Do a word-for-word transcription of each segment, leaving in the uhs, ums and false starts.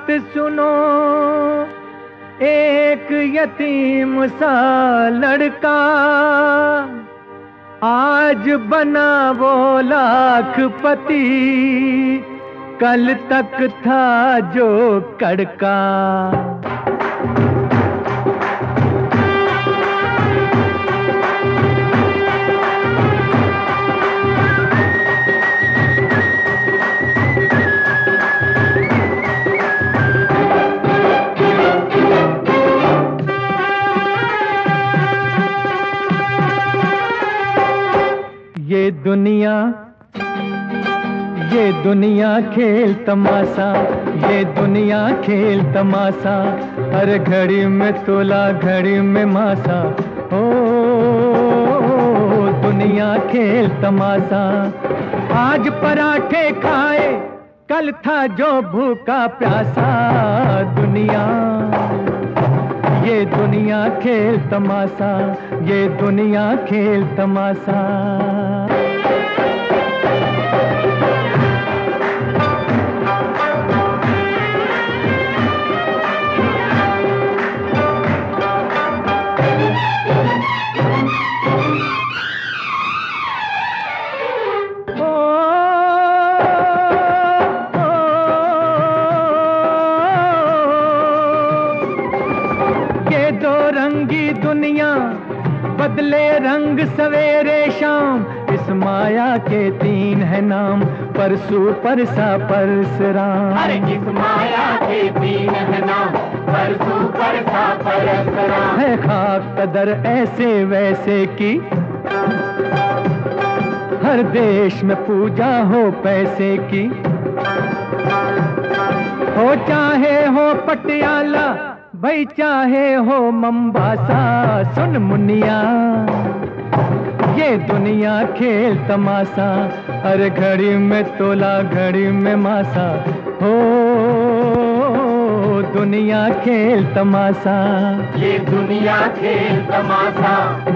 बात सुनो, एक यतीम सा लड़का आज बना वो लाखपति, कल तक था जो कड़का। ये दुनिया ये दुनिया खेल तमाशा, ये दुनिया खेल तमाशा, हर घड़ी में तोला घड़ी में मासा। ओ दुनिया खेल तमाशा, आज पराठे खाए कल था जो भूखा प्यासा। दुनिया ये दुनिया खेल तमाशा, ये दुनिया खेल तमाशा। रंगी दुनिया बदले रंग सवेरे शाम, इस माया के तीन है नाम, परसू परसा परसराम। अरे इस माया के तीन है नाम, परसू परसा परसराम। है खाक कदर ऐसे वैसे की, हर देश में पूजा हो पैसे की। हो चाहे हो पटियाला भाई चाहे हो मंबासा, सुन मुनिया ये दुनिया खेल तमाशा, हर घड़ी में तोला घड़ी में मासा। हो दुनिया खेल तमाशा, ये दुनिया खेल तमाशा।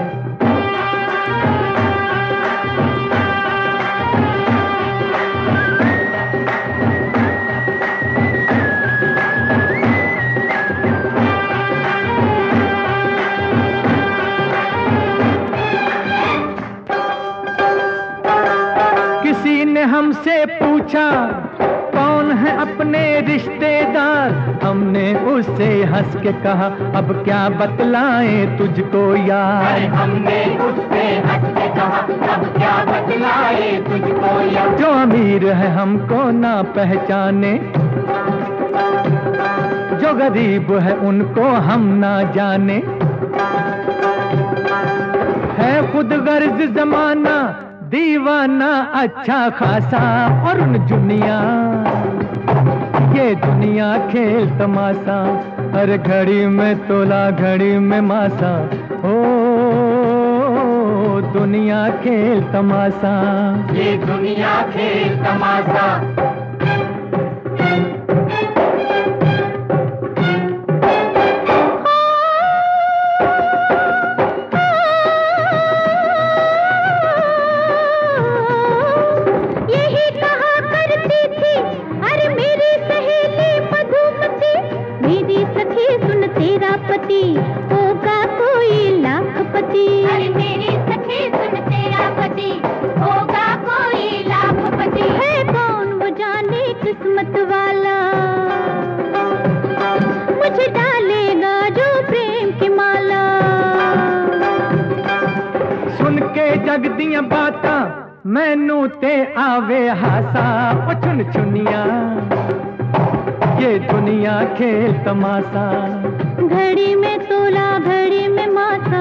किसी ने हमसे पूछा कौन है अपने रिश्तेदार, हमने उससे हंस के कहा अब क्या बतलाएं तुझको यार। अरे हमने उससे हंस के कहा अब क्या बतलाएं तुझको यार। जो अमीर है हमको ना पहचाने, जो गरीब है उनको हम ना जाने। है खुद गर्ज जमाना दीवाना अच्छा खासा, और उन दुनिया ये दुनिया खेल तमाशा, हर घड़ी में तोला घड़ी में मासा। ओ दुनिया खेल तमाशा, ये दुनिया खेल तमाशा। होगा कोई लाखपति। अरे मेरी सखी सुन तेरा पति होगा कोई लाखपति। है कौन वो जाने किस्मत वाला, मुझे डालेगा जो प्रेम की माला। सुन के जग दिया बाता मैनू ते आवे हासा। ओ चुन चुनिया ये दुनिया खेल तमाशा, घड़ी में तोला घड़ी में मासा।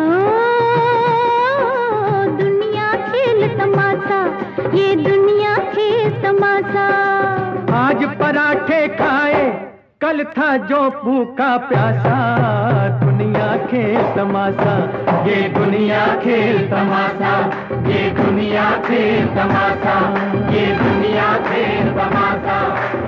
दुनिया खेल तमाशा, ये दुनिया खेल तमाशा। आज पराठे खाए कल था जो भूखा प्यासा। दुनिया खेल तमाशा, ये दुनिया खेल तमाशा, ये दुनिया खेल तमाशा, ये दुनिया खेल तमाशा।